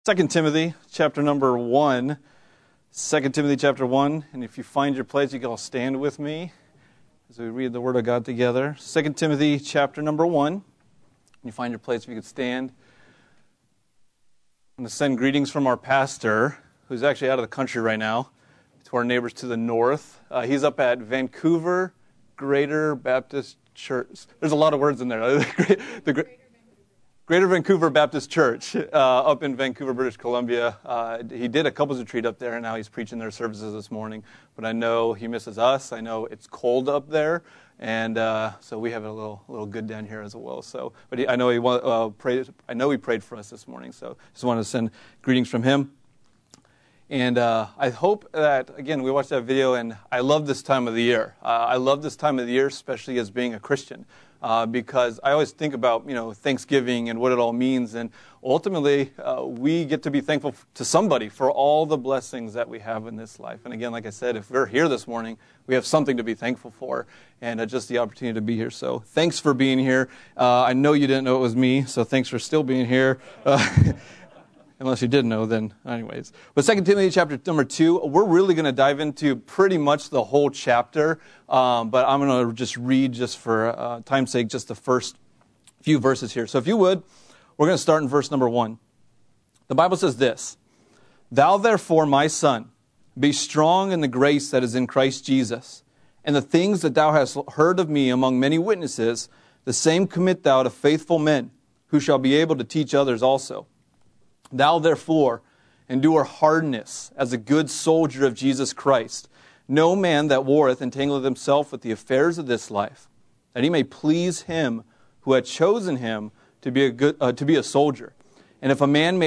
2 Timothy chapter number 1. 2 Timothy chapter 1. And if you find your place, you can all stand with me as we read the Word of God together. 2 Timothy chapter number 1. When you find your place, if you could stand. I'm going to send greetings from our pastor, who's actually out of the country right now, to our neighbors to the north. He's up at Vancouver Greater Baptist Church. There's a lot of words in there. Greater Vancouver Baptist Church up in Vancouver, British Columbia. He did a couples retreat up there, and now he's preaching their services this morning. But I know he misses us. I know it's cold up there, and so we have it a little good down here as well. So, but I know he prayed. I know he prayed for us this morning. So, just wanted to send greetings from him. And I hope that, again, we watched that video, and I love this time of the year. I love this time of the year, especially as being a Christian. Because I always think about, Thanksgiving and what it all means. And ultimately, we get to be thankful to somebody for all the blessings that we have in this life. And again, like I said, if we're here this morning, we have something to be thankful for and just the opportunity to be here. So thanks for being here. I know you didn't know it was me, so thanks for still being here. Unless you did know, then anyways. But 2 Timothy chapter number 2, we're really going to dive into pretty much the whole chapter. But I'm going to just read, just for time's sake, just the first few verses here. So if you would, we're going to start in verse number 1. The Bible says this: "Thou therefore, my son, be strong in the grace that is in Christ Jesus. And the things that thou hast heard of me among many witnesses, the same commit thou to faithful men, who shall be able to teach others also. Thou therefore endure hardness as a good soldier of Jesus Christ. No man that warreth entangleth himself with the affairs of this life, that he may please him who had chosen him to be a soldier. And if a man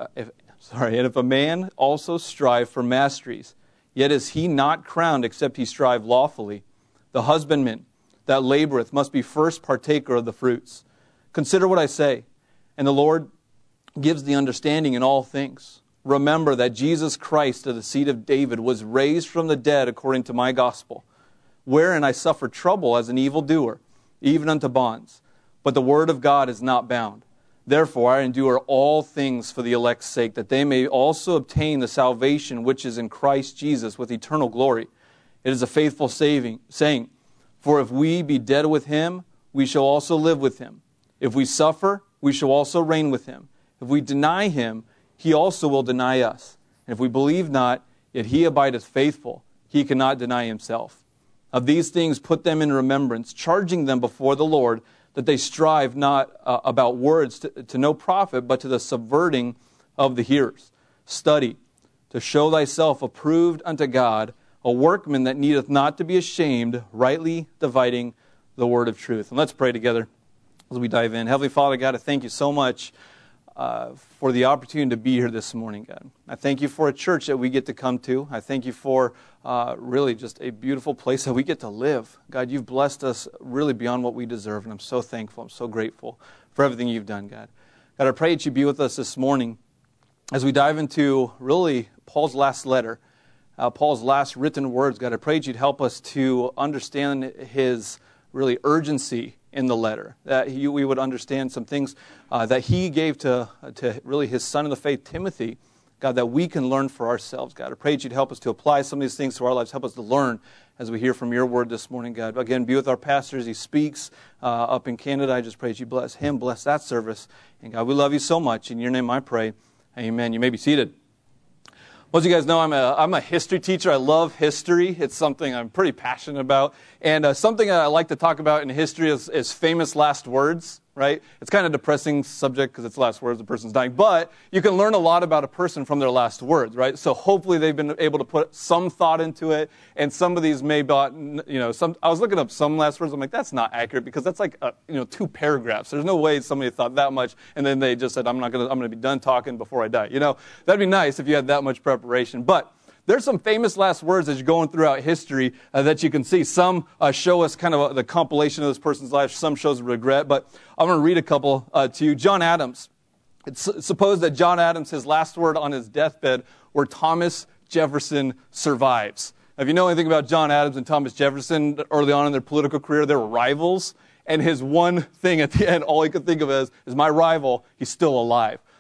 also strive for masteries, yet is he not crowned except he strive lawfully. The husbandman that laboreth must be first partaker of the fruits. Consider what I say, and the Lord gives the understanding in all things. Remember that Jesus Christ of the seed of David was raised from the dead according to my gospel, wherein I suffered trouble as an evildoer, even unto bonds. But the word of God is not bound. Therefore I endure all things for the elect's sake, that they may also obtain the salvation which is in Christ Jesus with eternal glory. It is a faithful saying, for if we be dead with him, we shall also live with him. If we suffer, we shall also reign with him. If we deny him, he also will deny us. And if we believe not, yet he abideth faithful, he cannot deny himself. Of these things put them in remembrance, charging them before the Lord, that they strive not about words to no profit, but to the subverting of the hearers. Study to show thyself approved unto God, a workman that needeth not to be ashamed, rightly dividing the word of truth." And let's pray together as we dive in. Heavenly Father, God, I thank you so much for the opportunity to be here this morning, God. I thank you for a church that we get to come to. I thank you for really just a beautiful place that we get to live. God, you've blessed us really beyond what we deserve, and I'm so thankful. I'm so grateful for everything you've done, God. God, I pray that you be with us this morning as we dive into really Paul's last letter, Paul's last written words. God, I pray that you'd help us to understand his really urgency in the letter, that we would understand some things that he gave to really his son in the faith, Timothy, God, that we can learn for ourselves, God. I pray that you'd help us to apply some of these things to our lives. Help us to learn as we hear from your word this morning, God. Again, be with our pastor as he speaks up in Canada. I just pray that you bless him, bless that service. And God, we love you so much. In your name I pray. Amen. You may be seated. Most of you guys know I'm a history teacher. I love history. It's something I'm pretty passionate about. And something I like to talk about in history is famous last words, right? It's kind of a depressing subject because it's last words, the person's dying. But you can learn a lot about a person from their last words, right? So hopefully they've been able to put some thought into it. And some of these may, I was looking up some last words. I'm like, that's not accurate because that's like, 2 paragraphs. There's no way somebody thought that much. And then they just said, I'm going to be done talking before I die. That'd be nice if you had that much preparation. But there's some famous last words as you're going throughout history that you can see. Some show us kind of the compilation of this person's life. Some shows regret. But I'm going to read a couple to you. John Adams. It's supposed that John Adams, his last word on his deathbed were Thomas Jefferson survives. Now, if you know anything about John Adams and Thomas Jefferson, early on in their political career, they were rivals. And his one thing at the end, all he could think of is my rival, he's still alive.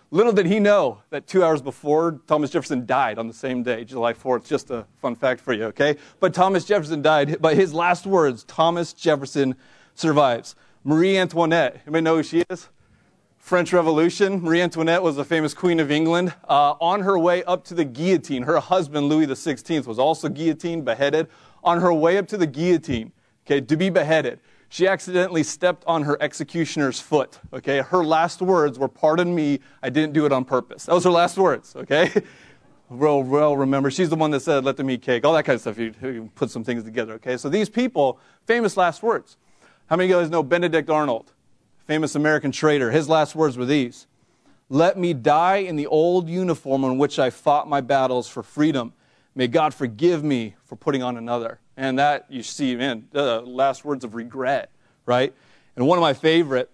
Little did he know that 2 hours before, Thomas Jefferson died on the same day, July 4th. Just a fun fact for you, okay? But Thomas Jefferson died. But his last words, Thomas Jefferson survives. Marie Antoinette, anybody know who she is? French Revolution. Marie Antoinette was the famous Queen of England. On her way up to the guillotine, her husband, Louis XVI, was also guillotined, beheaded. On her way up to the guillotine, okay, to be beheaded, she accidentally stepped on her executioner's foot, okay? Her last words were, "Pardon me, I didn't do it on purpose." That was her last words, okay? Well, remember, she's the one that said, "Let them eat cake," all that kind of stuff. You put some things together, okay? So these people, famous last words. How many of you guys know Benedict Arnold, famous American trader? His last words were these: "Let me die in the old uniform on which I fought my battles for freedom. May God forgive me for putting on another." And that, you see, man, the last words of regret, right? And some of my favorite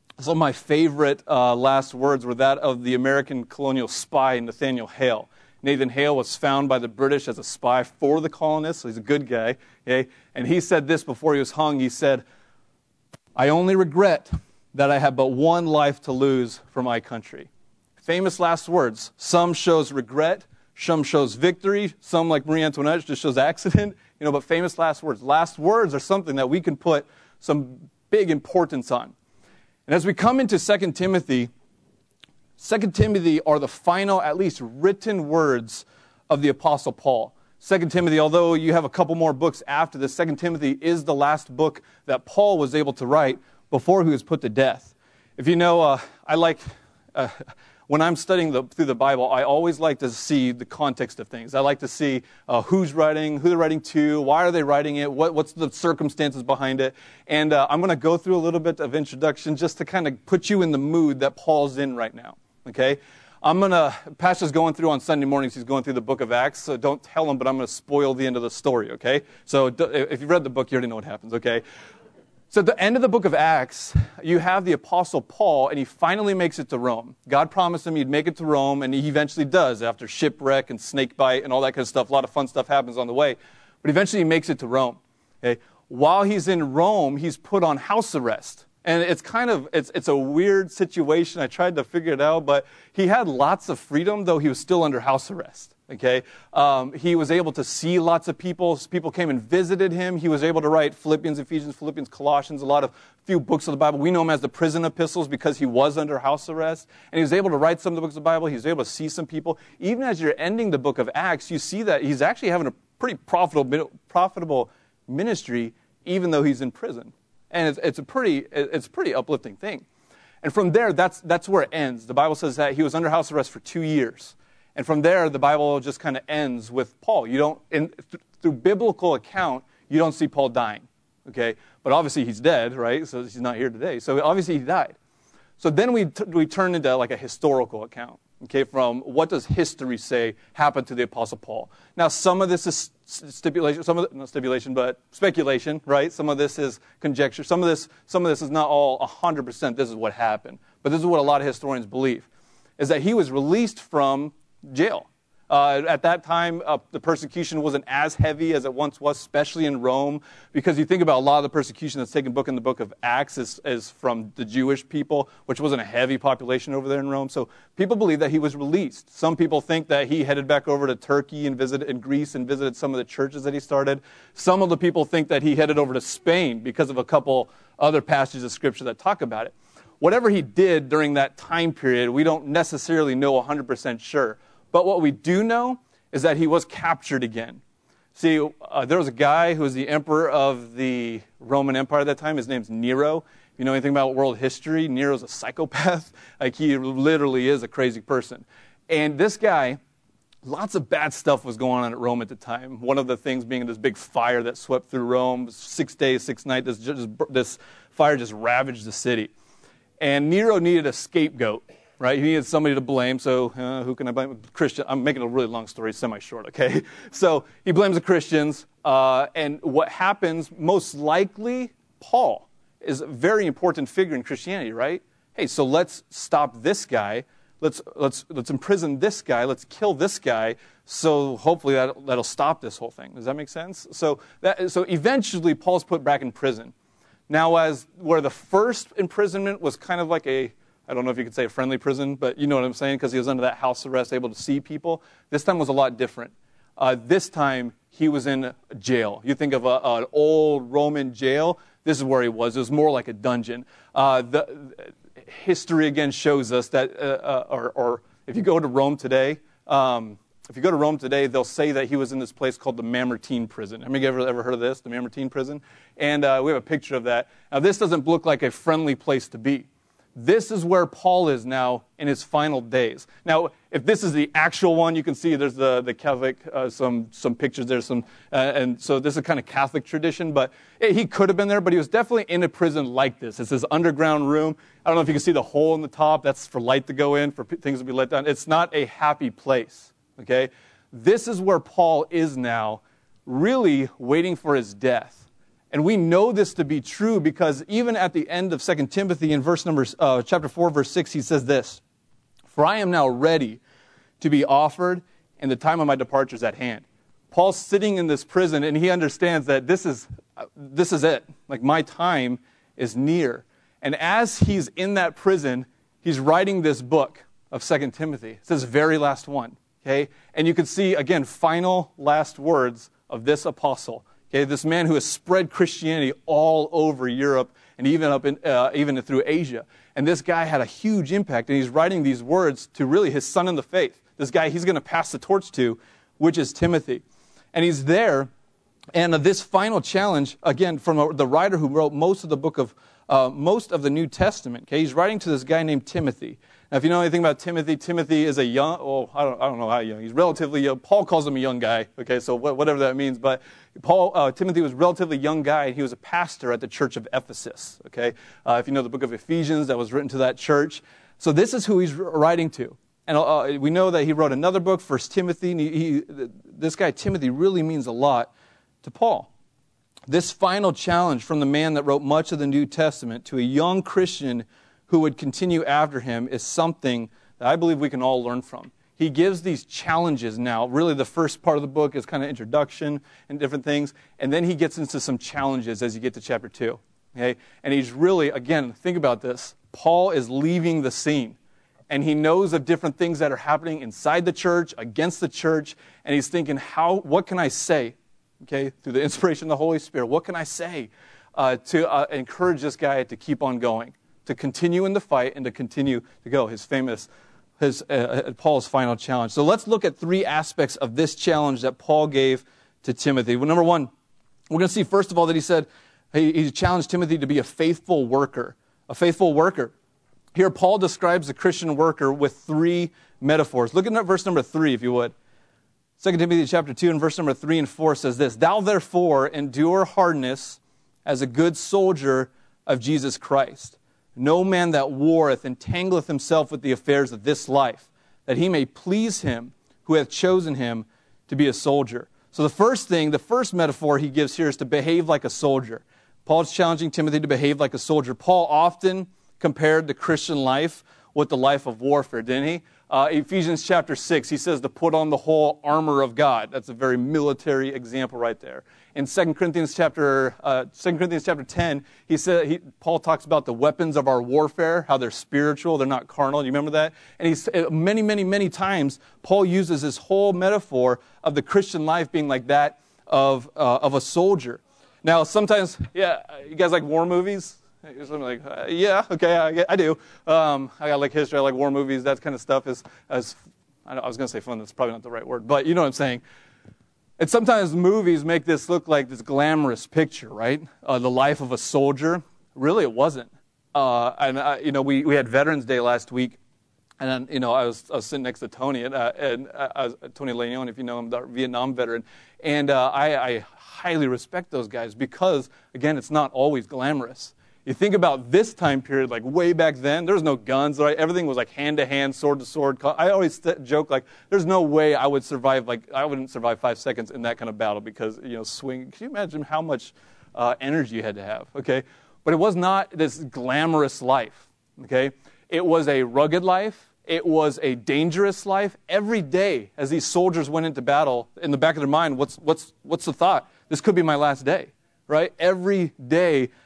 last words were that of the American colonial spy, Nathaniel Hale. Nathan Hale was found by the British as a spy for the colonists, so he's a good guy. Okay? And he said this before he was hung. He said, "I only regret that I have but one life to lose for my country." Famous last words. Some shows regret, some shows victory, some, like Marie Antoinette, just shows accident. But famous last words. Last words are something that we can put some big importance on. And as we come into 2 Timothy are the final, at least written words of the Apostle Paul. 2 Timothy, although you have a couple more books after this, 2 Timothy is the last book that Paul was able to write before he was put to death. If you know, when I'm studying through the Bible, I always like to see the context of things. I like to see who's writing, who they're writing to, why are they writing it, what's the circumstances behind it. And I'm going to go through a little bit of introduction just to kind of put you in the mood that Paul's in right now. Okay? Pastor's going through on Sunday mornings, he's going through the book of Acts, so don't tell him, but I'm going to spoil the end of the story, okay? So if you've read the book, you already know what happens, okay? So at the end of the book of Acts, you have the Apostle Paul, and he finally makes it to Rome. God promised him he'd make it to Rome, and he eventually does after shipwreck and snake bite and all that kind of stuff. A lot of fun stuff happens on the way. But eventually he makes it to Rome. Okay? While he's in Rome, he's put on house arrest. And it's a weird situation. I tried to figure it out, but he had lots of freedom, though he was still under house arrest. Okay, he was able to see lots of people. People came and visited him. He was able to write Philippians, Ephesians, Philippians, Colossians, few books of the Bible. We know him as the prison epistles because he was under house arrest. And he was able to write some of the books of the Bible. He was able to see some people. Even as you're ending the book of Acts, you see that he's actually having a pretty profitable ministry, even though he's in prison. And it's a pretty uplifting thing. And from there, that's where it ends. The Bible says that he was under house arrest for 2 years. And from there, the Bible just kind of ends with Paul. Through biblical account, you don't see Paul dying, okay? But obviously he's dead, right? So he's not here today. So obviously he died. So then we turn into like a historical account, okay? From what does history say happened to the Apostle Paul? Now, some of this is speculation, right? Some of this is conjecture. Some of this is not all 100%. This is what happened. But this is what a lot of historians believe, is that he was released from jail. At that time, the persecution wasn't as heavy as it once was, especially in Rome, because you think about a lot of the persecution that's taken in the book of Acts is from the Jewish people, which wasn't a heavy population over there in Rome. So people believe that he was released. Some people think that he headed back over to Turkey and visited Greece and visited some of the churches that he started. Some of the people think that he headed over to Spain because of a couple other passages of Scripture that talk about it. Whatever he did during that time period, we don't necessarily know 100% sure. But what we do know is that he was captured again. See, there was a guy who was the emperor of the Roman Empire at that time. His name's Nero. If you know anything about world history, Nero's a psychopath. Like, he literally is a crazy person. And this guy, lots of bad stuff was going on at Rome at the time. One of the things being this big fire that swept through Rome. 6 days, 6 nights, this fire just ravaged the city. And Nero needed a scapegoat. Right? He needed somebody to blame, so who can I blame? Christian. I'm making a really long story semi-short, okay? So he blames the Christians, and what happens, most likely, Paul is a very important figure in Christianity, right? Hey, so let's stop this guy. Let's imprison this guy. Let's kill this guy, so hopefully that'll stop this whole thing. Does that make sense? So eventually, Paul's put back in prison. Now, where the first imprisonment was kind of like a I don't know if you could say a friendly prison, but you know what I'm saying, because he was under that house arrest, able to see people. This time was a lot different. This time, he was in jail. You think of an old Roman jail, this is where he was. It was more like a dungeon. The history, again, shows us that, or if you go to Rome today, they'll say that he was in this place called the Mamertine prison. Have you ever heard of this, the Mamertine prison? And we have a picture of that. Now, this doesn't look like a friendly place to be. This is where Paul is now in his final days. Now, if this is the actual one, you can see there's the Catholic, some pictures there, and so this is kind of Catholic tradition, but he could have been there, but he was definitely in a prison like this. It's this underground room. I don't know if you can see the hole in the top. That's for light to go in, for things to be let down. It's not a happy place, okay? This is where Paul is now, really waiting for his death. And we know this to be true because even at the end of 2 Timothy in chapter 4, verse 6, he says this, "For I am now ready to be offered, and the time of my departure is at hand." Paul's sitting in this prison, and he understands that this is it. Like, my time is near. And as he's in that prison, he's writing this book of 2 Timothy. It's his very last one, okay? And you can see, again, final last words of this apostle. Okay, this man who has spread Christianity all over Europe and even through Asia. And this guy had a huge impact, and he's writing these words to really his son in the faith. This guy he's going to pass the torch to, which is Timothy. And he's there, and this final challenge, again, from the writer who wrote most of the New Testament. Okay, he's writing to this guy named Timothy. Now, if you know anything about Timothy, Timothy is I don't know how young. He's relatively young. Paul calls him a young guy, okay, so whatever that means. But Timothy was a relatively young guy, and he was a pastor at the church of Ephesus, okay? If you know the book of Ephesians, that was written to that church. So this is who he's writing to. And we know that he wrote another book, 1 Timothy, and this guy Timothy really means a lot to Paul. This final challenge from the man that wrote much of the New Testament to a young Christian who would continue after him is something that I believe we can all learn from. He gives these challenges now. Really, the first part of the book is kind of introduction and different things, and then he gets into some challenges as you get to chapter 2. Okay? And he's really, again, think about this. Paul is leaving the scene, and he knows of different things that are happening inside the church, against the church, and he's thinking, what can I say? Okay, through the inspiration of the Holy Spirit, what can I say to encourage this guy to keep on going, to continue in the fight and to continue to go? Paul's final challenge. So let's look at 3 aspects of this challenge that Paul gave to Timothy. Well, number 1, we're going to see first of all that he said he challenged Timothy to be a faithful worker. A faithful worker. Here, Paul describes the Christian worker with 3 metaphors. Look at verse number 3, if you would. 2 Timothy chapter 2 and verse number 3 and 4 says this, "Thou therefore endure hardness as a good soldier of Jesus Christ. No man that warreth entangleth himself with the affairs of this life, that he may please him who hath chosen him to be a soldier." So the first metaphor he gives here is to behave like a soldier. Paul's challenging Timothy to behave like a soldier. Paul often compared the Christian life with the life of warfare, didn't he? Ephesians chapter 6, he says to put on the whole armor of God. That's a very military example right there. In 2 Corinthians chapter 10, Paul talks about the weapons of our warfare, how they're spiritual, they're not carnal. Do you remember that? And he's many times, Paul uses this whole metaphor of the Christian life being like that of a soldier. Now, sometimes, you guys like war movies? I'm like, yeah, okay, I do. I like history, I like war movies, that kind of stuff is I was going to say fun, that's probably not the right word, but you know what I'm saying. And sometimes movies make this look like this glamorous picture, right? The life of a soldier. Really, it wasn't. We had Veterans Day last week, and then, I was sitting next to Tony, and Tony Leon, if you know him, the Vietnam veteran, and I highly respect those guys because, again, it's not always glamorous. You think about this time period, like way back then, there was no guns, right? Everything was like hand-to-hand, sword-to-sword. I always joke, like, there's no way I would survive, I wouldn't survive 5 seconds in that kind of battle because, swing. Can you imagine how much energy you had to have, okay? But it was not this glamorous life, okay? It was a rugged life. It was a dangerous life. Every day, as these soldiers went into battle, in the back of their mind, what's the thought? This could be my last day. Right? Every day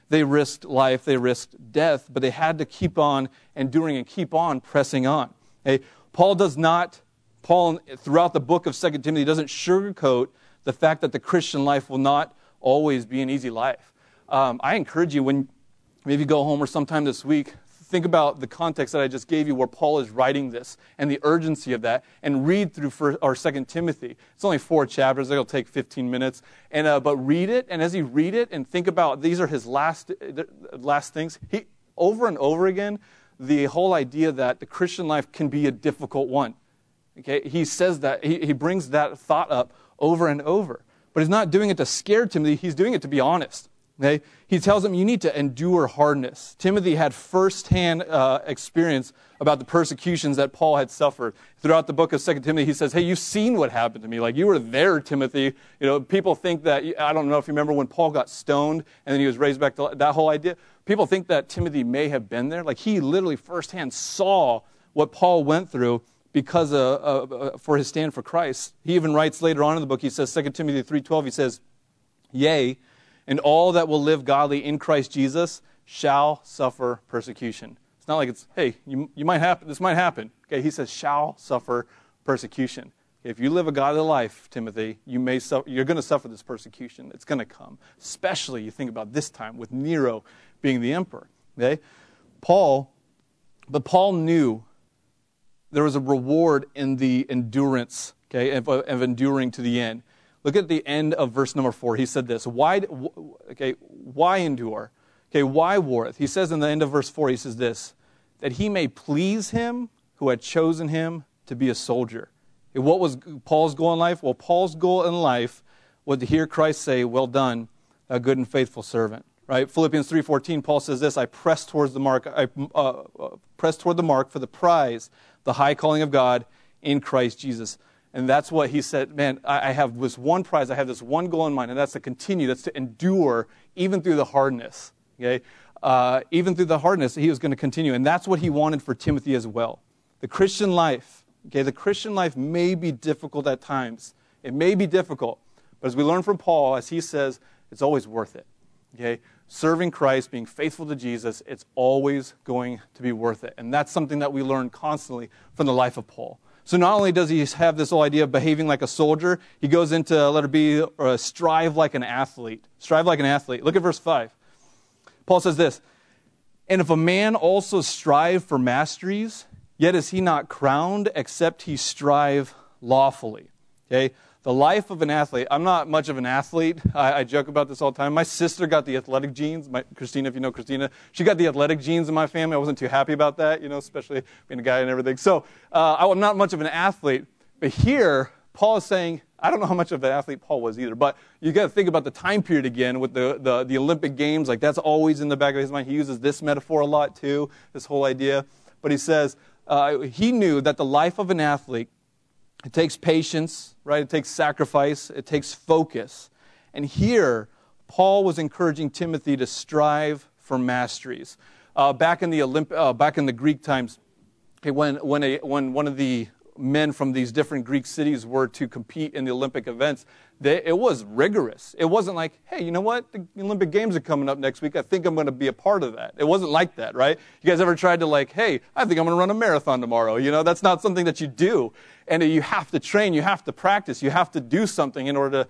They risked life, they risked death, but they had to keep on enduring and keep on pressing on. Okay? Paul, throughout the book of 2 Timothy, doesn't sugarcoat the fact that the Christian life will not always be an easy life. I encourage you, when maybe you go home or sometime this week, think about the context that I just gave you where Paul is writing this and the urgency of that, and read through 2 Timothy. It's only 4 chapters. It'll take 15 minutes. But read it, and as you read it and think about these are his last things, he over and over again, the whole idea that the Christian life can be a difficult one. Okay, he says that, he brings that thought up over and over. But he's not doing it to scare Timothy, he's doing it to be honest. Okay? He tells him you need to endure hardness. Timothy had firsthand experience about the persecutions that Paul had suffered. Throughout the book of 2 Timothy, he says, hey, you've seen what happened to me. Like, you were there, Timothy. You know, people think that, I don't know if you remember when Paul got stoned and then he was raised back to that whole idea. People think that Timothy may have been there. Like, he literally firsthand saw what Paul went through because for his stand for Christ. He even writes later on in the book, he says, 2 Timothy 3:12, he says, yea, and all that will live godly in Christ Jesus shall suffer persecution. It's not like it's, hey, this might happen. Okay, he says, shall suffer persecution. If you live a godly life, Timothy, you're going to suffer this persecution. It's going to come. Especially, you think about this time with Nero being the emperor. Okay, Paul knew there was a reward in the endurance, okay, of enduring to the end. Look at the end of verse number 4. He said this, why endure? Okay, why warreth? He says in the end of verse 4, he says this, that he may please him who had chosen him to be a soldier. Okay, what was Paul's goal in life? Well, Paul's goal in life was to hear Christ say, well done, a good and faithful servant. Right? Philippians 3:14, Paul says this, I press toward the mark for the prize, the high calling of God in Christ Jesus. And that's what he said, man, I have this one prize, I have this one goal in mind, and that's to continue, that's to endure even through the hardness. Okay? Even through the hardness, he was going to continue. And that's what he wanted for Timothy as well. The Christian life, okay, the Christian life may be difficult at times. It may be difficult. But as we learn from Paul, as he says, it's always worth it. Okay? Serving Christ, being faithful to Jesus, it's always going to be worth it. And that's something that we learn constantly from the life of Paul. So not only does he have this whole idea of behaving like a soldier, he goes into letter B, strive like an athlete. Strive like an athlete. Look at verse 5. Paul says this, and if a man also strive for masteries, yet is he not crowned except he strive lawfully. Okay? The life of an athlete. I'm not much of an athlete. I joke about this all the time. My sister got the athletic genes. Christina, if you know Christina, she got the athletic genes in my family. I wasn't too happy about that, especially being a guy and everything. So I'm not much of an athlete. But here, Paul is saying, I don't know how much of an athlete Paul was either, but you got to think about the time period again with the Olympic Games. Like, that's always in the back of his mind. He uses this metaphor a lot too, this whole idea. But he says he knew that the life of an athlete, it takes patience, right? It takes sacrifice. It takes focus. And here, Paul was encouraging Timothy to strive for masteries. Back in the Greek times, when one of the men from these different Greek cities were to compete in the Olympic events, it was rigorous. It wasn't like, hey, you know what? The Olympic Games are coming up next week. I think I'm going to be a part of that. It wasn't like that, right? You guys ever tried to hey, I think I'm going to run a marathon tomorrow. That's not something that you do. And you have to train, you have to practice, you have to do something in order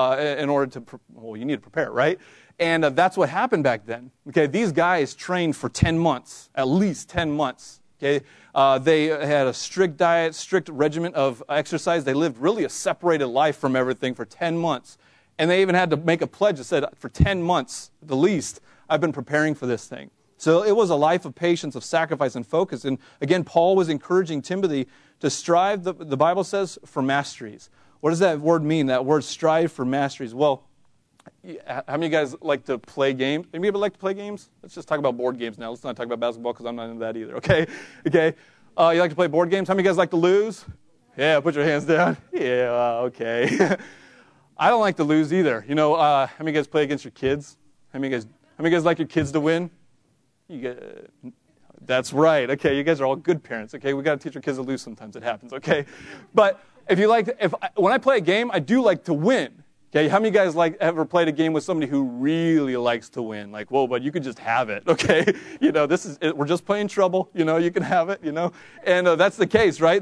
to you need to prepare, right? And that's what happened back then. Okay, these guys trained for 10 months, at least 10 months. Okay, they had a strict diet, strict regimen of exercise. They lived really a separated life from everything for 10 months. And they even had to make a pledge that said, for 10 months, at the least, I've been preparing for this thing. So it was a life of patience, of sacrifice, and focus. And again, Paul was encouraging Timothy to strive, the Bible says, for masteries. What does that word mean, that word strive for masteries? Well, how many of you guys like to play games? Anybody like to play games? Let's just talk about board games now. Let's not talk about basketball because I'm not into that either, okay? Okay. You like to play board games? How many of you guys like to lose? Yeah, put your hands down. Yeah, okay. I don't like to lose either. How many of you guys play against your kids? How many of you guys like your kids to win? That's right. Okay, you guys are all good parents. Okay, we got to teach our kids to lose sometimes. It happens. Okay, but when I play a game, I do like to win. Okay, how many of you guys ever played a game with somebody who really likes to win? Like, whoa, but you could just have it, okay? We're just playing trouble, you can have it, And that's the case, right?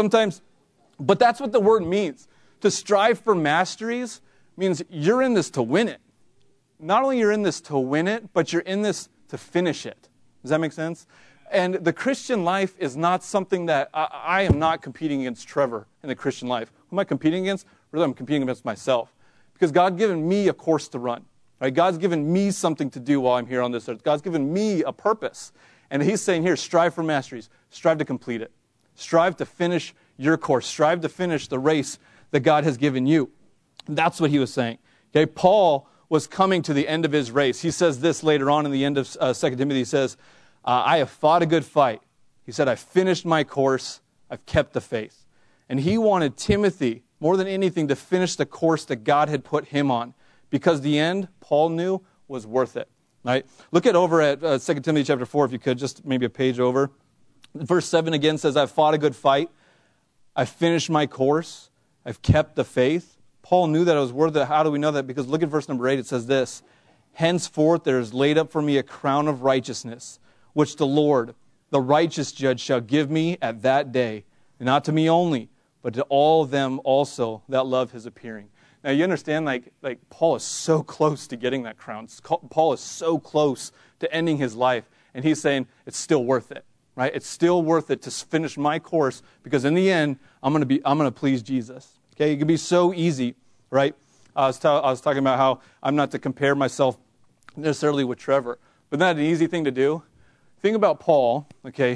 But that's what the word means. To strive for masteries means you're in this to win it. Not only you're in this to win it, but you're in this to finish it. Does that make sense? And the Christian life is not something that I am not competing against Trevor in the Christian life. Who am I competing against? Really, I'm competing against myself. Because God's given me a course to run. Right? God's given me something to do while I'm here on this earth. God's given me a purpose. And he's saying here, strive for masteries. Strive to complete it. Strive to finish your course. Strive to finish the race that God has given you. That's what he was saying. Okay, Paul was coming to the end of his race. He says this later on in the end of 2 Timothy. He says, I have fought a good fight. He said, I've finished my course. I've kept the faith. And he wanted Timothy, more than anything, to finish the course that God had put him on. Because the end, Paul knew, was worth it. Right? Look over at 2 Timothy chapter 4, if you could, just maybe a page over. Verse 7 again says, I've fought a good fight. I've finished my course. I've kept the faith. Paul knew that it was worth it. How do we know that? Because look at verse number 8. It says this, henceforth there is laid up for me a crown of righteousness, which the Lord, the righteous judge, shall give me at that day, and not to me only, but to all them also that love his appearing. Now you understand, like Paul is so close to getting that crown. Paul is so close to ending his life, and he's saying it's still worth it, right? It's still worth it to finish my course, because in the end, I'm going to please Jesus. Okay, it can be so easy, right? I was talking about how I'm not to compare myself necessarily with Trevor, but not an easy thing to do. Think about Paul, okay,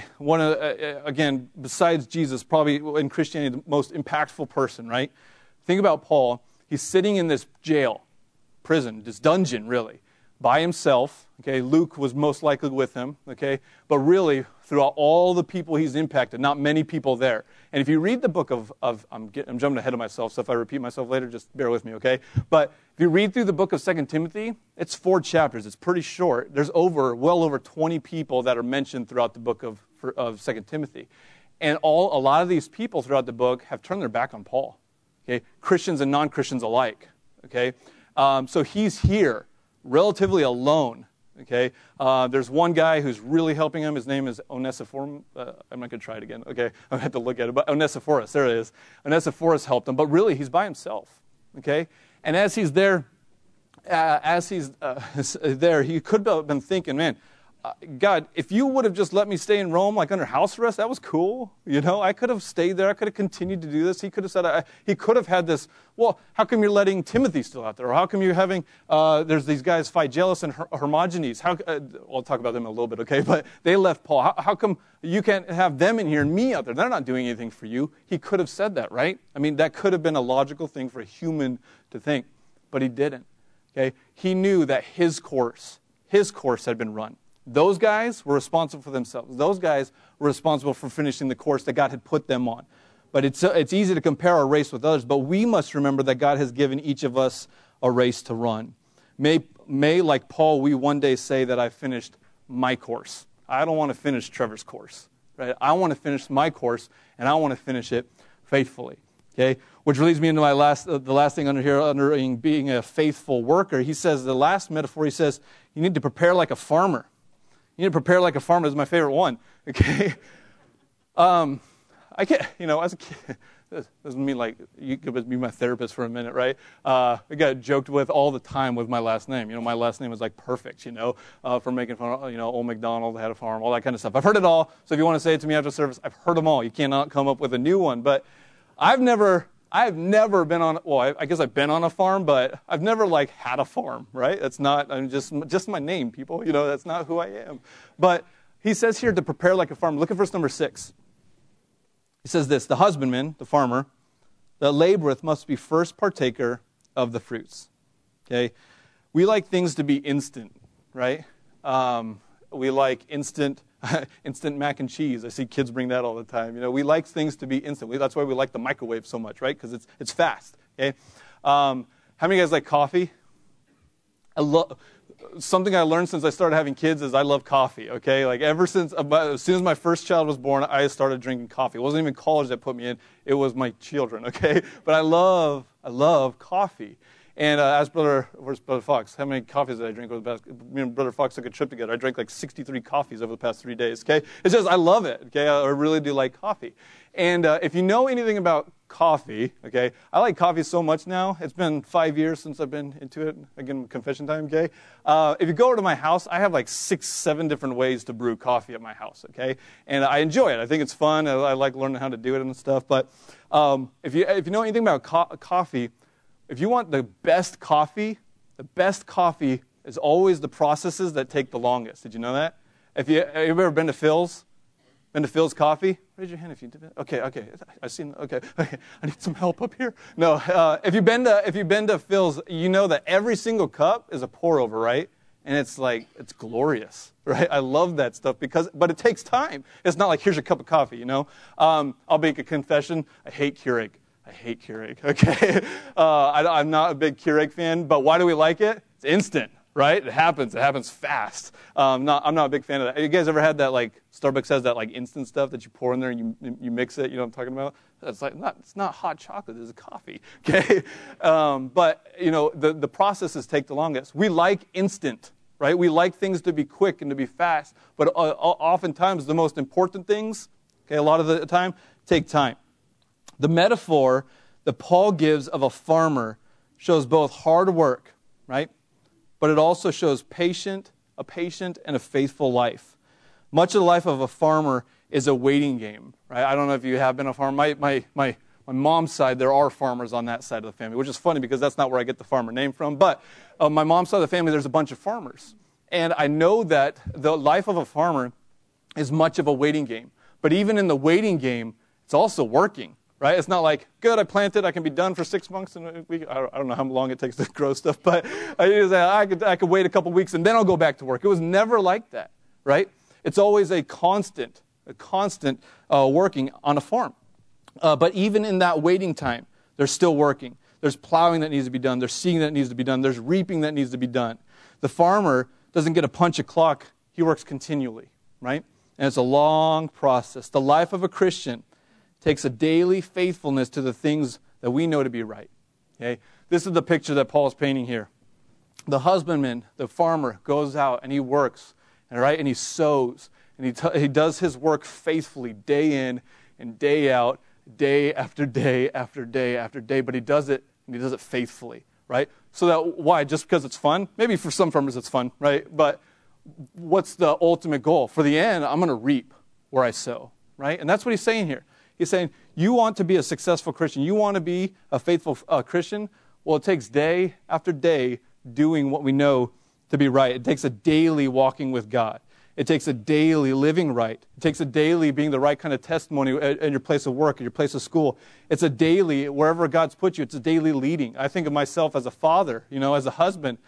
again, besides Jesus, probably in Christianity, the most impactful person, right? Think about Paul. He's sitting in this prison, this dungeon, really, by himself, okay? Luke was most likely with him, okay? But really, throughout all the people he's impacted, not many people there. And if you read the book of I'm jumping ahead of myself, so if I repeat myself later, just bear with me, okay? But if you read through the book of 2 Timothy, it's 4 chapters. It's pretty short. There's well over 20 people that are mentioned throughout the book of 2 Timothy. And a lot of these people throughout the book have turned their back on Paul, okay? Christians and non-Christians alike, okay? So he's here, relatively alone, okay? There's one guy who's really helping him. His name is Onesiphorus. I'm not going to try it again, okay? I have to look at it, but Onesiphorus, there it is. Onesiphorus helped him, but really he's by himself, okay? And as he's there, he could have been thinking, man, God, if you would have just let me stay in Rome, like under house arrest, that was cool. I could have stayed there. I could have continued to do this. He could have said, he could have had this, well, how come you're letting Timothy still out there? Or how come you're having, there's these guys, Phygellus and Hermogenes. I'll talk about them in a little bit, okay? But they left Paul. How come you can't have them in here and me out there? They're not doing anything for you. He could have said that, right? I mean, that could have been a logical thing for a human to think. But he didn't, okay? He knew that his course had been run. Those guys were responsible for themselves. Those guys were responsible for finishing the course that God had put them on. But it's easy to compare our race with others, but we must remember that God has given each of us a race to run. May, like Paul, we one day say that I finished my course. I don't want to finish Trevor's course, right? I want to finish my course, and I want to finish it faithfully. Okay, which leads me into the last thing under here, under being a faithful worker. He says, the last metaphor, he says, you need to prepare like a farmer. You need to prepare like a farmer. This is my favorite one, okay? I can't, as a kid, this doesn't mean like you could be my therapist for a minute, right? I got joked with all the time with my last name. My last name is like perfect, for making fun of, old MacDonald had a farm, all that kind of stuff. I've heard it all, so if you want to say it to me after service, I've heard them all. You cannot come up with a new one, but I've never been on, I guess I've been on a farm, but I've never had a farm, right? That's not, I'm just my name, people, that's not who I am. But he says here to prepare like a farmer. Look at verse number 6. He says this, the husbandman, the farmer, that laboreth must be first partaker of the fruits. Okay? We like things to be instant, right? We like instant mac and cheese. I see kids bring that all the time. We like things to be instant. That's why we like the microwave so much, right? Because it's fast. Okay. How many of you guys like coffee? Something I learned since I started having kids is I love coffee. Okay. As soon as my first child was born, I started drinking coffee. It wasn't even college that put me in. It was my children. Okay. But I love coffee. And where's Brother Fox? How many coffees did I drink over the past? Me and Brother Fox took a trip together. I drank like 63 coffees over the past 3 days. Okay, it's just I love it. Okay, I really do like coffee. And if you know anything about coffee, okay, I like coffee so much now. It's been 5 years since I've been into it. Again, confession time. Okay, if you go over to my house, I have like 6, 7 different ways to brew coffee at my house. Okay, and I enjoy it. I think it's fun. I like learning how to do it and stuff. But if you know anything about coffee. If you want the best coffee is always the processes that take the longest. Did you know that? Have you ever been to Phil's? Been to Phil's Coffee? Raise your hand if you did. Okay. I seen. Okay. I need some help up here. No. If you've been to Phil's, you know that every single cup is a pour over, right? And it's glorious, right? I love that stuff but it takes time. It's not like here's your cup of coffee, you know. I'll make a confession. I hate Keurig. Okay? I'm not a big Keurig fan, but why do we like it? It's instant, right? It happens fast. I'm not a big fan of that. You guys ever had that, like, Starbucks has that, like, instant stuff that you pour in there and you mix it, you know what I'm talking about? It's not hot chocolate, it's coffee, okay? But, you know, the processes take the longest. We like instant, right? We like things to be quick and to be fast, but oftentimes the most important things, okay, a lot of the time, take time. The metaphor that Paul gives of a farmer shows both hard work, right? But it also shows a patient and a faithful life. Much of the life of a farmer is a waiting game, right? I don't know if you have been a farmer. My mom's side, there are farmers on that side of the family, which is funny because that's not where I get the farmer name from. But my mom's side of the family, there's a bunch of farmers. And I know that the life of a farmer is much of a waiting game. But even in the waiting game, it's also working. Right? It's not like, good, I planted, I can be done for 6 months and a week. I don't know how long it takes to grow stuff, but I could wait a couple weeks and then I'll go back to work. It was never like that, right? It's always a constant working on a farm. But even in that waiting time, they're still working. There's plowing that needs to be done. There's seeding that needs to be done. There's reaping that needs to be done. The farmer doesn't get a punch a clock. He works continually, right? And it's a long process. The life of a Christian takes a daily faithfulness to the things that we know to be right. Okay? This is the picture that Paul is painting here. The husbandman, the farmer, goes out and he works, right? And he sows. And he does his work faithfully day in and day out, day after day after day after day. But he does it, and he does it faithfully, right? So that, why? Just because it's fun? Maybe for some farmers it's fun, right? But what's the ultimate goal? For the end, I'm going to reap where I sow, right? And that's what he's saying here. He's saying, you want to be a successful Christian. You want to be a faithful Christian? Well, it takes day after day doing what we know to be right. It takes a daily walking with God. It takes a daily living right. It takes a daily being the right kind of testimony at your place of work, at your place of school. It's a daily, wherever God's put you, it's a daily leading. I think of myself as a father, as a husband.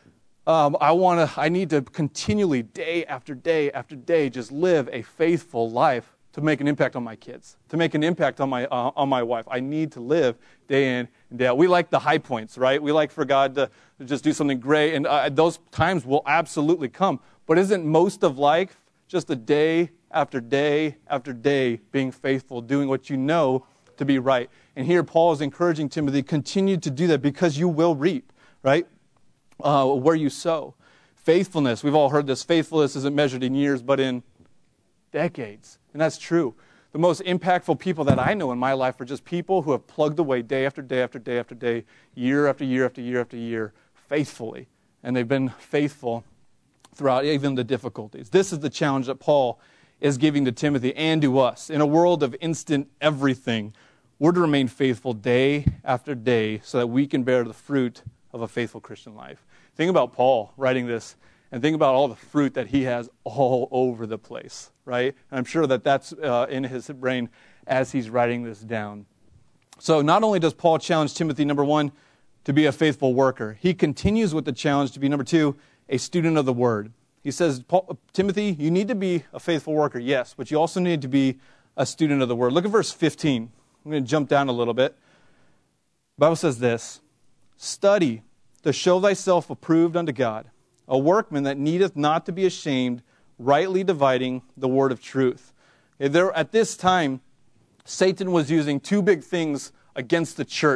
I need to continually, day after day after day, just live a faithful life to make an impact on my kids, to make an impact on my wife. I need to live day in and day out. We like the high points, right? We like for God to just do something great, and those times will absolutely come. But isn't most of life just a day after day after day being faithful, doing what you know to be right? And here Paul is encouraging Timothy, continue to do that because you will reap, right? Where you sow. Faithfulness, we've all heard this, faithfulness isn't measured in years, but in decades. And that's true. The most impactful people that I know in my life are just people who have plugged away day after day after day after day, year after year after year after year, faithfully. And they've been faithful throughout even the difficulties. This is the challenge that Paul is giving to Timothy and to us. In a world of instant everything, we're to remain faithful day after day so that we can bear the fruit of a faithful Christian life. Think about Paul writing this. And think about all the fruit that he has all over the place, right? And I'm sure that that's in his brain as he's writing this down. So not only does Paul challenge Timothy, number one, to be a faithful worker, he continues with the challenge to be, number two, a student of the word. He says, Timothy, you need to be a faithful worker, yes, but you also need to be a student of the word. Look at verse 15. I'm going to jump down a little bit. The Bible says this, study to show thyself approved unto God, a workman that needeth not to be ashamed, rightly dividing the word of truth. At this time, Satan was using two big things against the church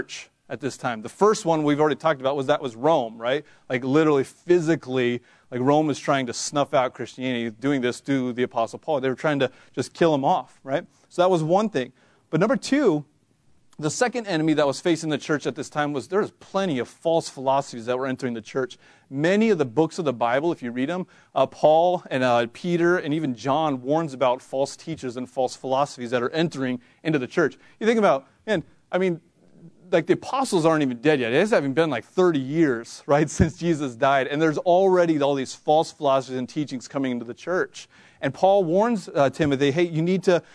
at this time. The first one we've already talked about was Rome, right? Like literally physically, like Rome was trying to snuff out Christianity, doing this to the Apostle Paul. They were trying to just kill him off, right? So that was one thing. But number two, the second enemy that was facing the church at this time was there was plenty of false philosophies that were entering the church. Many of the books of the Bible, if you read them, Paul and Peter and even John warns about false teachers and false philosophies that are entering into the church. You think about, man, I mean, like the apostles aren't even dead yet. It hasn't been like 30 years, right, since Jesus died. And there's already all these false philosophies and teachings coming into the church. And Paul warns Timothy, hey, you need to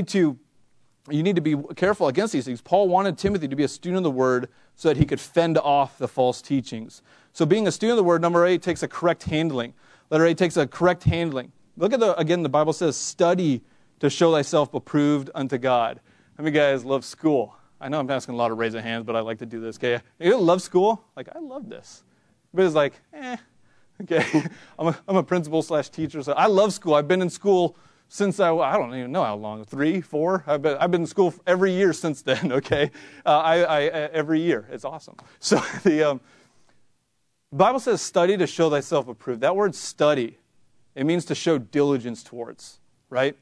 be careful against these things. Paul wanted Timothy to be a student of the Word so that he could fend off the false teachings. So being a student of the Word, number 8, takes a correct handling. Letter 8 takes a correct handling. Look at again, the Bible says, study to show thyself approved unto God. How many guys love school? I know I'm asking a lot of raise of hands, but I like to do this. Okay, you love school? Like, I love this. But it's like, okay. I'm a principal/teacher, so I love school. I've been in school since I don't even know how long, 3, 4. I've been in school every year since then. Okay, every year. It's awesome. So the Bible says, "Study to show thyself approved." That word "study," it means to show diligence towards. Right?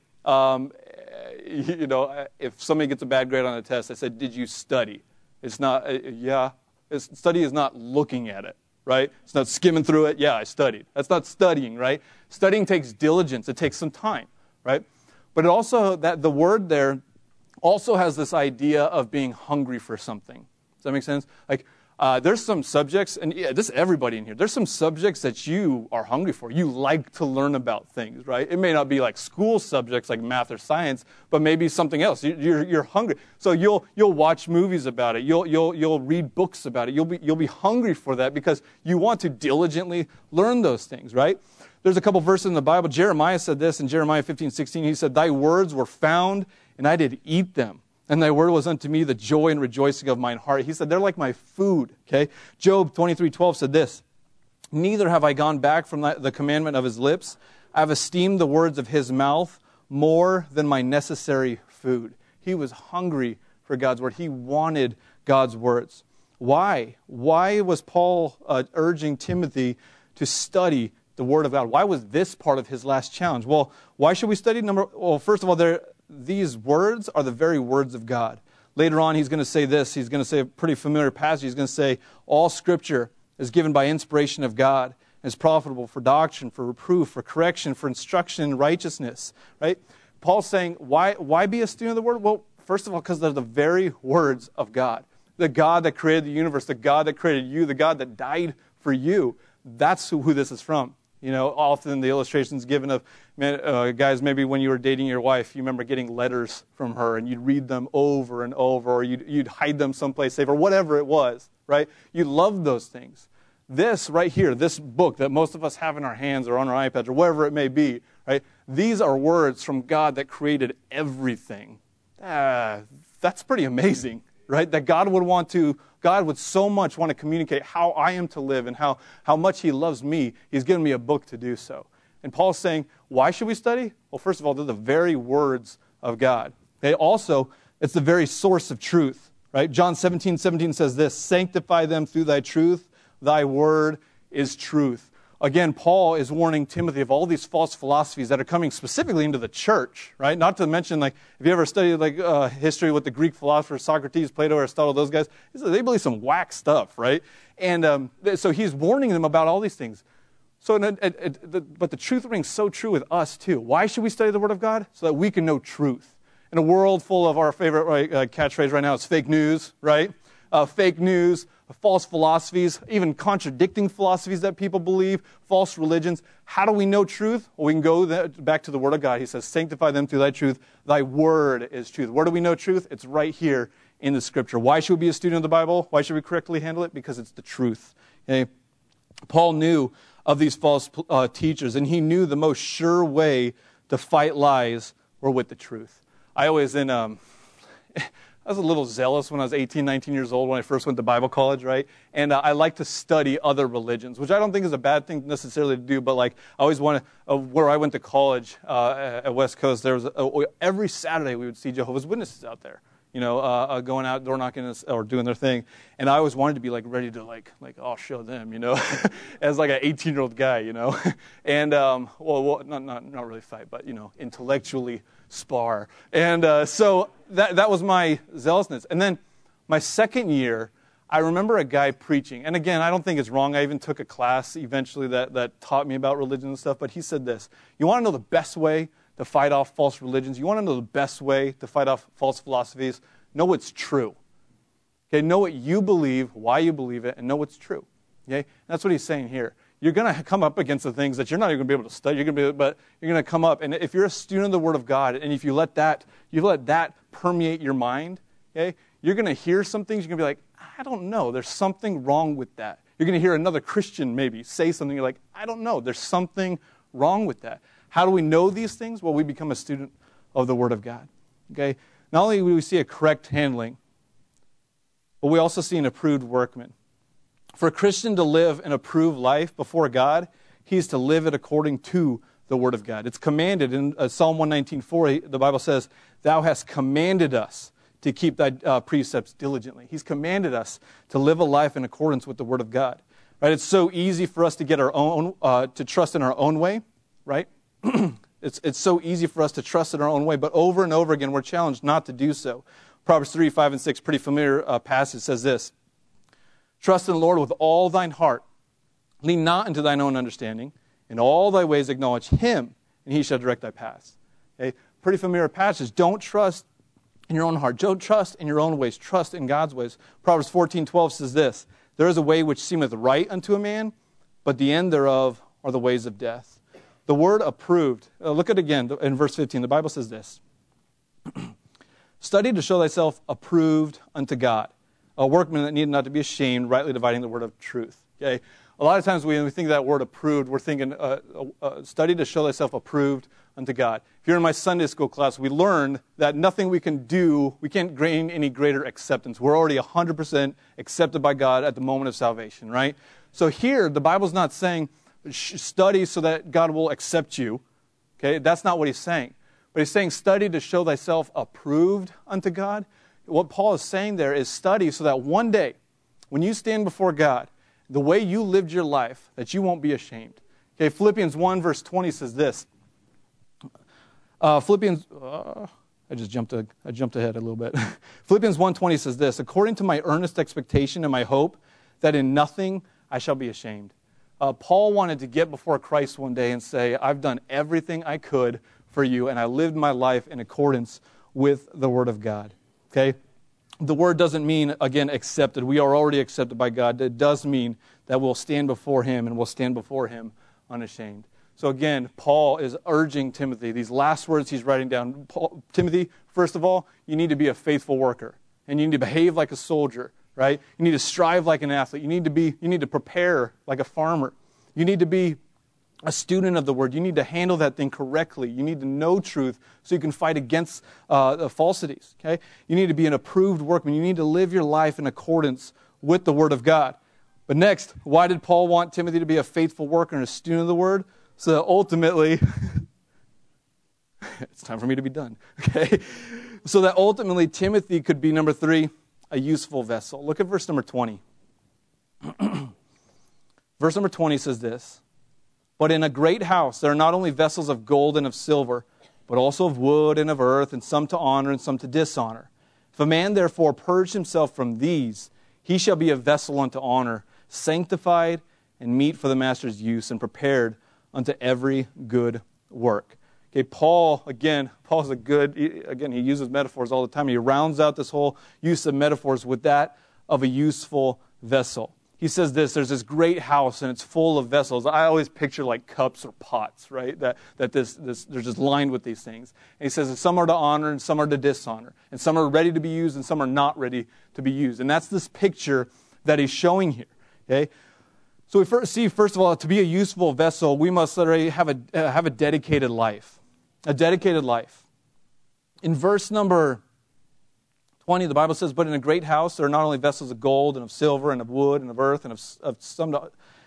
If somebody gets a bad grade on a test, I said, "Did you study?" It's not. Study is not looking at it. Right? It's not skimming through it. Yeah, I studied. That's not studying. Right? Studying takes diligence. It takes some time. Right? But it also, that the word there also has this idea of being hungry for something. Does that make sense? Like, there's some subjects, and this is everybody in here, there's some subjects that you are hungry for. You like to learn about things, right? It may not be like school subjects like math or science, but maybe something else. You're hungry. So you'll watch movies about it. You'll read books about it. You'll be hungry for that because you want to diligently learn those things, right? There's a couple verses in the Bible. Jeremiah said this in Jeremiah 15:16. He said, "Thy words were found, and I did eat them. And thy word was unto me the joy and rejoicing of mine heart." He said, they're like my food. Okay. Job 23:12 said this, "Neither have I gone back from the commandment of his lips. I have esteemed the words of his mouth more than my necessary food." He was hungry for God's word. He wanted God's words. Why? Why was Paul urging Timothy to study the Word of God? Why was this part of his last challenge? Well, why should we study? First of all, these words are the very words of God. Later on, he's going to say this. He's going to say a pretty familiar passage. He's going to say, all Scripture is given by inspiration of God and is profitable for doctrine, for reproof, for correction, for instruction in righteousness. Right? Paul's saying, why be a student of the Word? Well, first of all, because they're the very words of God. The God that created the universe, the God that created you, the God that died for you. That's who this is from. You know, often the illustrations given of, guys, maybe when you were dating your wife, you remember getting letters from her and you'd read them over and over, or you'd hide them someplace safe, or whatever it was, right? You loved those things. This right here, this book that most of us have in our hands or on our iPads or wherever it may be, right? These are words from God that created everything. That's pretty amazing, right? That God would so much want to communicate how I am to live and how much He loves me. He's given me a book to do so. And Paul's saying, why should we study? Well, first of all, they're the very words of God. It's the very source of truth, right? John 17:17 says this, "Sanctify them through thy truth. Thy word is truth." Again, Paul is warning Timothy of all these false philosophies that are coming specifically into the church, right? Not to mention, like, if you ever studied history with the Greek philosophers, Socrates, Plato, Aristotle, those guys, they believe some whack stuff, right? And so he's warning them about all these things. So, but the truth rings so true with us too. Why should we study the Word of God? So that we can know truth. In a world full of our favorite catchphrase right now, it's fake news, right? Fake news, false philosophies, even contradicting philosophies that people believe, false religions. How do we know truth? Well, we can go back to the Word of God. He says, "Sanctify them through thy truth. Thy word is truth." Where do we know truth? It's right here in the Scripture. Why should we be a student of the Bible? Why should we correctly handle it? Because it's the truth. Okay? Paul knew of these false teachers, and he knew the most sure way to fight lies were with the truth. I was a little zealous when I was 18, 19 years old when I first went to Bible college, right? And I like to study other religions, which I don't think is a bad thing necessarily to do, but like I always want to, where I went to college at West Coast, there was every Saturday we would see Jehovah's Witnesses out there. going out, door knocking or doing their thing. And I always wanted to be like ready to I'll show them, as like an 18-year-old guy, and not really fight, but intellectually spar. And so that was my zealousness. And then my second year, I remember a guy preaching, and again, I don't think it's wrong. I even took a class eventually that taught me about religion and stuff, but he said this: you want to know the best way to fight off false religions? You want to know the best way to fight off false philosophies? Know what's true. Okay, know what you believe, why you believe it, and know what's true. Okay, and that's what he's saying here. You're going to come up against the things that you're not even going to be able to study. But you're going to come up, and if you're a student of the Word of God, and if you let that permeate your mind, okay, you're going to hear some things. You're going to be like, I don't know. There's something wrong with that. You're going to hear another Christian maybe say something. You're like, I don't know. There's something wrong with that. How do we know these things? Well, we become a student of the Word of God. Okay? Not only do we see a correct handling, but we also see an approved workman. For a Christian to live an approved life before God, he's to live it according to the Word of God. It's commanded in Psalm 119:4. The Bible says, "Thou hast commanded us to keep thy precepts diligently." He's commanded us to live a life in accordance with the Word of God. Right? It's so easy for us to get our own, to trust in our own way, right? It's so easy for us to trust in our own way, but over and over again, we're challenged not to do so. Proverbs 3, 5, and 6, pretty familiar passage, says this: "Trust in the Lord with all thine heart. Lean not into thine own understanding. In all thy ways acknowledge him, and he shall direct thy paths." Okay? Pretty familiar passage. Don't trust in your own heart. Don't trust in your own ways. Trust in God's ways. Proverbs 14:12 says this: "There is a way which seemeth right unto a man, but the end thereof are the ways of death." The word approved. Look at it again in verse 15. The Bible says this: "Study to show thyself approved unto God, a workman that needeth not to be ashamed, rightly dividing the word of truth." Okay? A lot of times when we think of that word approved, we're thinking, study to show thyself approved unto God. If you're in my Sunday school class, we learned that nothing we can do, we can't gain any greater acceptance. We're already 100% accepted by God at the moment of salvation, right? So here, the Bible's not saying, study so that God will accept you. Okay, that's not what he's saying. But he's saying, study to show thyself approved unto God. What Paul is saying there is study so that one day, when you stand before God, the way you lived your life, that you won't be ashamed. Okay, Philippians 1 verse 20 says this. I jumped ahead a little bit. Philippians 1:20 says this: "According to my earnest expectation and my hope, that in nothing I shall be ashamed." Paul wanted to get before Christ one day and say, I've done everything I could for you, and I lived my life in accordance with the Word of God. Okay? The word doesn't mean, again, accepted. We are already accepted by God. It does mean that we'll stand before him, and we'll stand before him unashamed. So again, Paul is urging Timothy, these last words he's writing down. Timothy, first of all, you need to be a faithful worker, and you need to behave like a soldier. Right? You need to strive like an athlete. You need to prepare like a farmer. You need to be a student of the Word. You need to handle that thing correctly. You need to know truth so you can fight against the falsities. Okay? You need to be an approved workman. You need to live your life in accordance with the Word of God. But next, why did Paul want Timothy to be a faithful worker and a student of the Word? So that ultimately, it's time for me to be done. Okay? So that ultimately Timothy could be, number 3, a useful vessel. Look at verse number 20. Verse number 20 says this: "But in a great house there are not only vessels of gold and of silver, but also of wood and of earth, and some to honor and some to dishonor. If a man therefore purge himself from these, he shall be a vessel unto honor, sanctified and meet for the master's use, and prepared unto every good work." Okay, Paul's he uses metaphors all the time. He rounds out this whole use of metaphors with that of a useful vessel. He says this: there's this great house and it's full of vessels. I always picture like cups or pots, right? That they're just lined with these things. And he says that some are to honor and some are to dishonor. And some are ready to be used and some are not ready to be used. And that's this picture that he's showing here. Okay? So we first of all, to be a useful vessel, we must literally have a dedicated life. A dedicated life. In verse number 20, the Bible says, "But in a great house there are not only vessels of gold and of silver and of wood and of earth and of some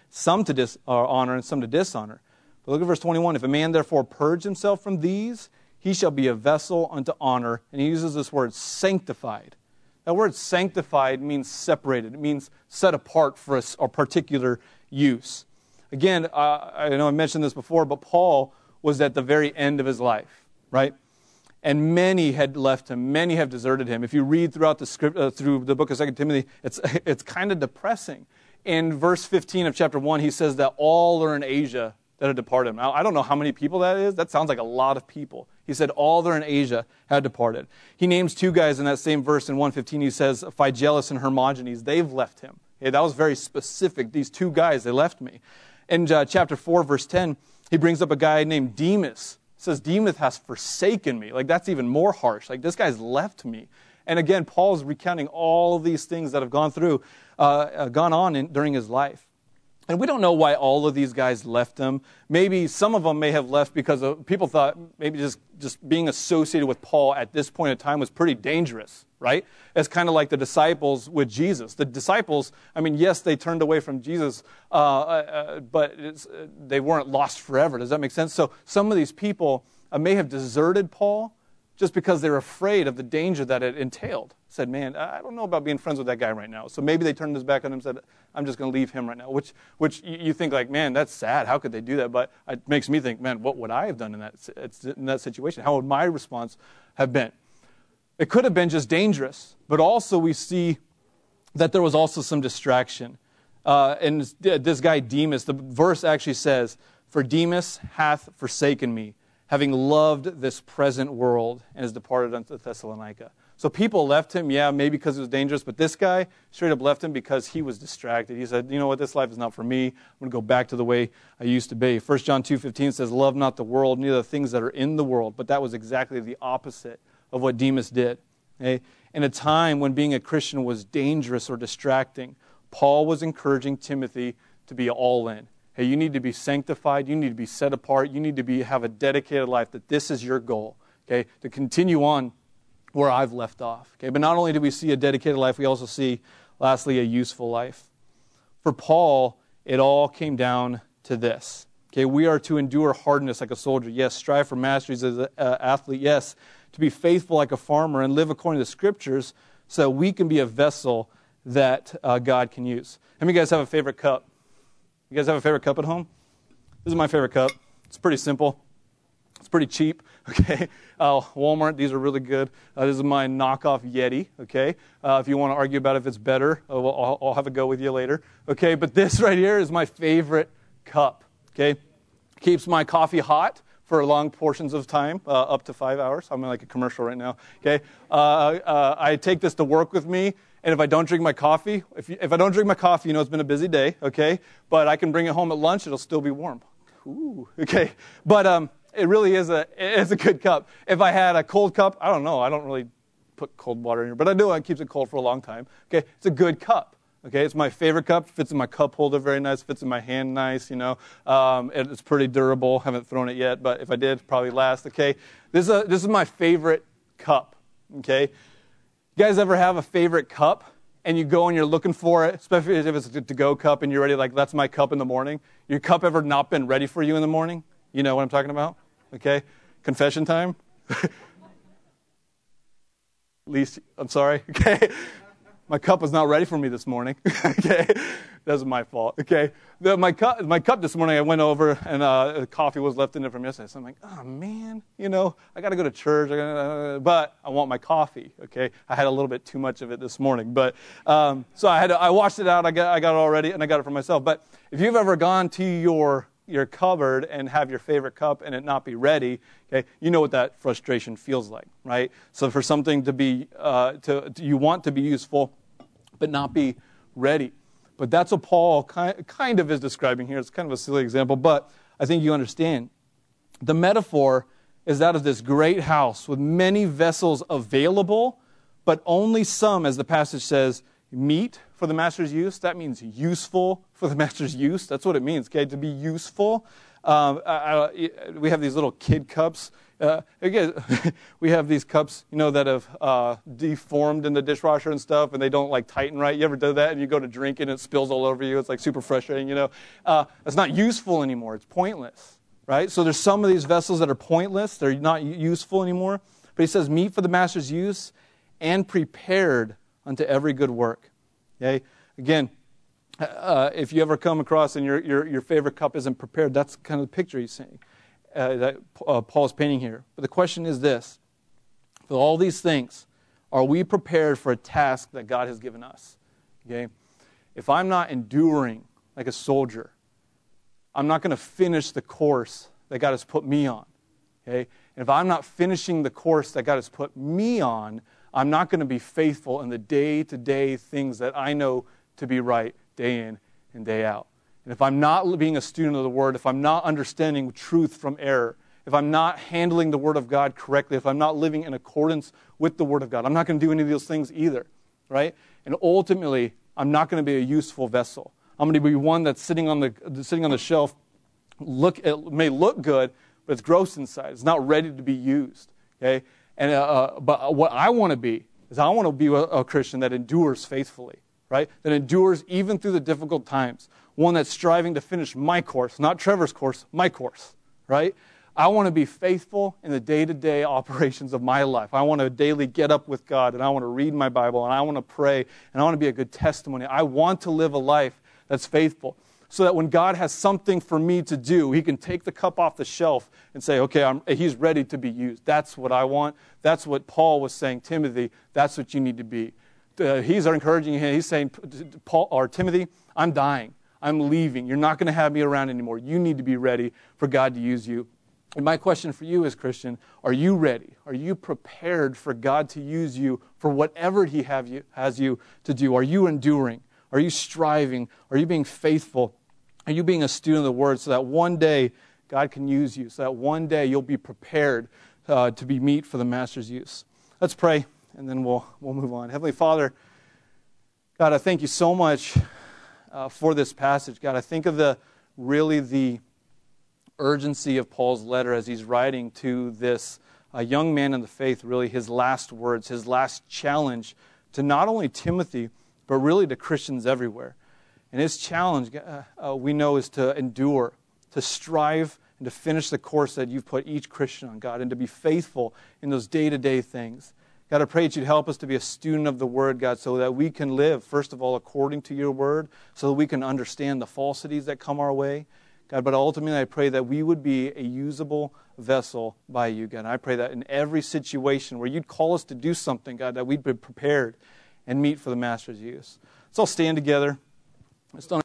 to honor and some to dishonor." But look at verse 21. "If a man therefore purge himself from these, he shall be a vessel unto honor. And he uses this word sanctified. That word sanctified means separated. It means set apart for a particular use. Again, I know I mentioned this before, but Paul was at the very end of his life, right? And many had left him. Many have deserted him. If you read throughout the script, through the book of 2 Timothy, it's kind of depressing. In verse 15 of chapter 1, he says that all are in Asia that had departed. Now, I don't know how many people that is. That sounds like a lot of people. He said all that are in Asia had departed. He names two guys in that same verse in 1:15. He says Phygelus and Hermogenes. They've left him. Okay, that was very specific. These two guys, they left me. In chapter 4, verse 10, he brings up a guy named Demas. It says, Demas has forsaken me. Like, that's even more harsh. Like, this guy's left me. And again, Paul's recounting all these things that have gone on during his life. And we don't know why all of these guys left him. Maybe some of them may have left because people thought maybe just being associated with Paul at this point in time was pretty dangerous, right? It's kind of like the disciples with Jesus. The disciples, I mean, yes, they turned away from Jesus, but they weren't lost forever. Does that make sense? So some of these people may have deserted Paul just because they were afraid of the danger that it entailed. Said, man, I don't know about being friends with that guy right now. So maybe they turned his back on him and said, I'm just going to leave him right now. Which you think like, man, that's sad. How could they do that? But it makes me think, man, what would I have done in that situation? How would my response have been? It could have been just dangerous, but also we see that there was also some distraction. And this guy Demas, the verse actually says, for Demas hath forsaken me, having loved this present world, and has departed unto Thessalonica. So people left him, yeah, maybe because it was dangerous, but this guy straight up left him because he was distracted. He said, you know what, this life is not for me. I'm going to go back to the way I used to be. 1 John 2:15 says, love not the world, neither the things that are in the world. But that was exactly the opposite of what Demas did. Okay? In a time when being a Christian was dangerous or distracting, Paul was encouraging Timothy to be all in. Hey, you need to be sanctified. You need to be set apart. You need to have a dedicated life, that this is your goal, okay, to continue on where I've left off. Okay, but not only do we see a dedicated life, we also see, lastly, a useful life. For Paul, it all came down to this. Okay, we are to endure hardness like a soldier. Yes, strive for masteries as an athlete. Yes, to be faithful like a farmer and live according to the Scriptures so that we can be a vessel that God can use. How many of you guys have a favorite cup? You guys have a favorite cup at home? This is my favorite cup. It's pretty simple. It's pretty cheap, okay? Walmart, these are really good. This is my knockoff Yeti, okay? If you want to argue about if it's better, I'll have a go with you later, okay? But this right here is my favorite cup, okay? Keeps my coffee hot for long portions of time, up to 5 hours. I'm in like a commercial right now, okay? I take this to work with me. And if I don't drink my coffee, if I don't drink my coffee, you know it's been a busy day, okay? But I can bring it home at lunch, it'll still be warm. Ooh, okay. But it really is it's a good cup. If I had a cold cup, I don't know. I don't really put cold water in here, but I do. It keeps it cold for a long time. Okay, it's a good cup. Okay, it's my favorite cup. Fits in my cup holder very nice. Fits in my hand nice, you know. It's pretty durable. Haven't thrown it yet, but if I did, probably last. Okay, this is my favorite cup. Okay. You guys ever have a favorite cup and you go and you're looking for it, especially if it's a to-go cup and you're ready, like, that's my cup in the morning? Your cup ever not been ready for you in the morning? You know what I'm talking about? Okay? Confession time? At least, I'm sorry. Okay? My cup was not ready for me this morning. Okay? That was my fault. Okay? My cup this morning, I went over and coffee was left in it from yesterday. So I'm like, oh man, you know, I got to go to church, but I want my coffee. Okay? I had a little bit too much of it this morning, but so I washed it out. I got it all ready, and I got it for myself. But if you've ever gone to your cupboard and have your favorite cup and it not be ready, okay, you know what that frustration feels like, right? So for something to be, you want to be useful, but not be ready. But that's what Paul kind of is describing here. It's kind of a silly example, but I think you understand. The metaphor is that of this great house with many vessels available, but only some, as the passage says, meet for the master's use. That means useful for the master's use. That's what it means, okay, to be useful. We have these little kid cups. Again, we have these cups, you know, that have deformed in the dishwasher and stuff, and they don't like tighten right. You ever do that? And you go to drink and it spills all over you. It's like super frustrating, you know. It's not useful anymore. It's pointless. right? So there's some of these vessels that are pointless. They're not useful anymore. But he says, meet for the master's use and prepared unto every good work. Okay? Again, if you ever come across and your favorite cup isn't prepared, that's kind of the picture he's saying, that Paul's painting here. But the question is this: for all these things, are we prepared for a task that God has given us? Okay? If I'm not enduring like a soldier, I'm not going to finish the course that God has put me on. Okay? And if I'm not finishing the course that God has put me on, I'm not going to be faithful in the day-to-day things that I know to be right day in and day out. And if I'm not being a student of the Word, if I'm not understanding truth from error, if I'm not handling the Word of God correctly, if I'm not living in accordance with the Word of God, I'm not going to do any of those things either, right? And ultimately, I'm not going to be a useful vessel. I'm going to be one that's sitting on the shelf. It may look good, but it's gross inside. It's not ready to be used. Okay, and but what I want to be is I want to be a Christian that endures faithfully, right? That endures even through the difficult times. One that's striving to finish my course, not Trevor's course, my course, right? I want to be faithful in the day-to-day operations of my life. I want to daily get up with God, and I want to read my Bible, and I want to pray, and I want to be a good testimony. I want to live a life that's faithful, so that when God has something for me to do, he can take the cup off the shelf and say, okay, he's ready to be used. That's what I want. That's what Paul was saying, Timothy, that's what you need to be. He's encouraging him. He's saying, Paul or Timothy, I'm dying. I'm leaving. You're not going to have me around anymore. You need to be ready for God to use you. And my question for you as Christian, are you ready? Are you prepared for God to use you for whatever he has you to do? Are you enduring? Are you striving? Are you being faithful? Are you being a student of the Word so that one day God can use you, so that one day you'll be prepared to be meet for the Master's use? Let's pray, and then we'll move on. Heavenly Father, God, I thank you so much for this passage. God, I think of the urgency of Paul's letter as he's writing to this young man in the faith, really his last words, his last challenge to not only Timothy, but really to Christians everywhere. And his challenge, we know, is to endure, to strive, and to finish the course that you've put each Christian on, God, and to be faithful in those day-to-day things. God, I pray that you'd help us to be a student of the Word, God, so that we can live, first of all, according to your Word, so that we can understand the falsities that come our way. God, but ultimately I pray that we would be a usable vessel by you, God. And I pray that in every situation where you'd call us to do something, God, that we'd be prepared and meet for the Master's use. Let's all stand together. Let's don't